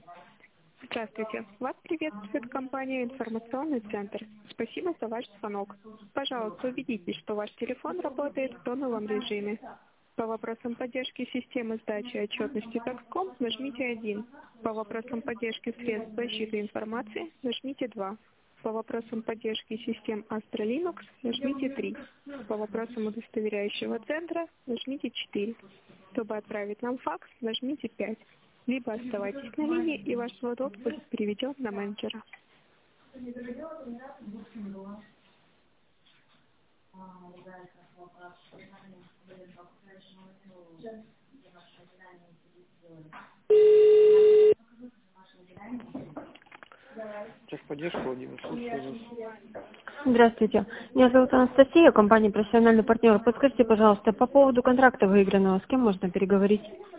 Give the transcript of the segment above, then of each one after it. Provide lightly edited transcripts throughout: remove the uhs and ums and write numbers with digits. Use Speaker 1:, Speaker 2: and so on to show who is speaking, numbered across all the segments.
Speaker 1: Здравствуйте. Вас приветствует компания «Информационный центр». Спасибо за ваш звонок. Пожалуйста, убедитесь, что ваш телефон работает в тоновом режиме. По вопросам поддержки системы сдачи отчетности Taxcom нажмите 1. По вопросам поддержки средств защиты информации нажмите 2. По вопросам поддержки систем Astra Linux нажмите 3. По вопросам удостоверяющего центра нажмите 4. Чтобы отправить нам факс, нажмите 5. Либо оставайтесь на линии, и ваш звонок будет переведен на менеджера.
Speaker 2: Техподдержка, Владимир, слушаю вас.
Speaker 3: Здравствуйте. Меня зовут Анастасия, компания «Профессиональный партнер». Подскажите, пожалуйста, по поводу контракта выигранного, с кем можно переговорить?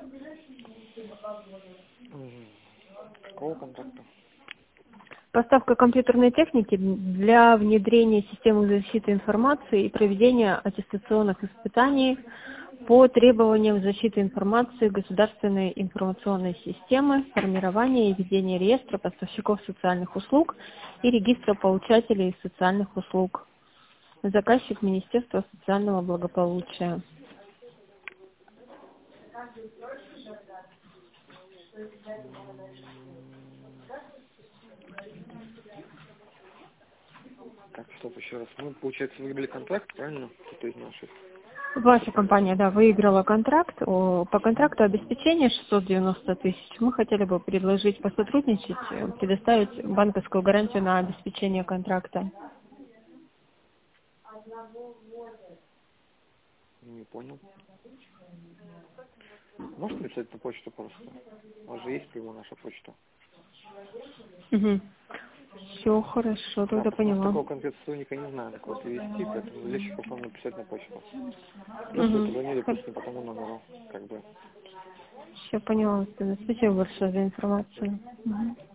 Speaker 2: Какого контракта?
Speaker 3: Поставка компьютерной техники для внедрения системы защиты информации и проведения аттестационных испытаний по требованиям защиты информации государственной информационной системы, формирования и ведения реестра поставщиков социальных услуг и регистра получателей социальных услуг. Заказчик Министерства социального благополучия.
Speaker 2: Так, стоп, еще раз. Мы, получается, выиграли контракт, правильно? Кто-то из наших.
Speaker 3: Ваша компания, да, выиграла контракт. По контракту обеспечение 690 тысяч. Мы хотели бы предложить посотрудничать, предоставить банковскую гарантию на обеспечение контракта.
Speaker 2: Не понял. Можете написать на почту просто? У вас же есть прямо наша почта.
Speaker 3: Угу. Все хорошо, тогда
Speaker 2: Потому что
Speaker 3: поняла.
Speaker 2: такого конкретного сотрудника не знаю, как вот вести, поэтому легче потом написать на почту. Просто вы
Speaker 3: Угу.
Speaker 2: позвонили, допустим, по тому номеру, как бы.
Speaker 3: Все поняла. Спасибо большое за информацию. Угу.